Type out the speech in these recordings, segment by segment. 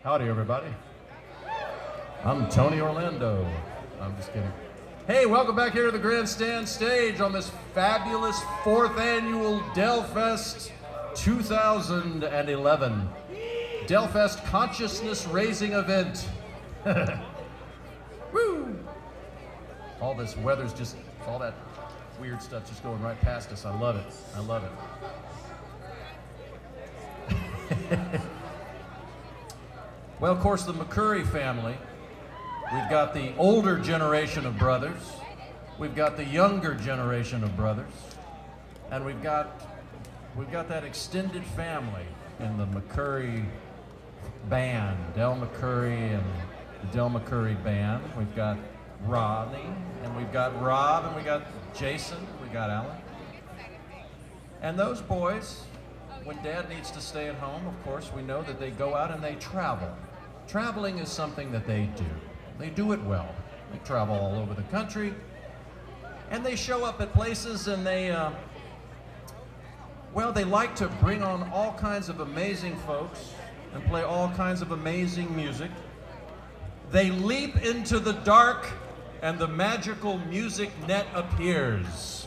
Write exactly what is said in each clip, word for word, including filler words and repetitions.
Howdy, everybody. I'm Tony Orlando. I'm just kidding. Hey, welcome back here to the Grandstand stage on this fabulous fourth annual Delfest two thousand eleven. Delfest Consciousness Raising Event. Woo! All this weather's just, all that weird stuff just going right past us. I love it. I love it. Well, of course, the McCurry family. We've got the older generation of brothers. We've got the younger generation of brothers. And we've got we've got that extended family in the McCurry band, Del McCurry and the Del McCurry band. We've got Rodney, and we've got Rob, and we got Jason, we got Alan. And those boys, when Dad needs to stay at home, of course, we know that they go out and they travel. Traveling is something that they do. They do it well. They travel all over the country, and they show up at places, and they, uh, well, they like to bring on all kinds of amazing folks and play all kinds of amazing music. They leap into the dark, and the magical music net appears.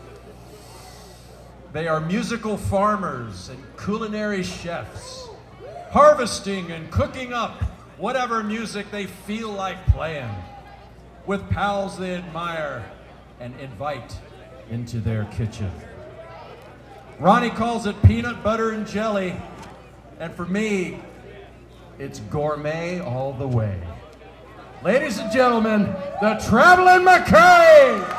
They are musical farmers and culinary chefs, harvesting and cooking up whatever music they feel like playing, with pals they admire and invite into their kitchen. Ronnie calls it peanut butter and jelly, and for me, it's gourmet all the way. Ladies and gentlemen, the Traveling McCurry!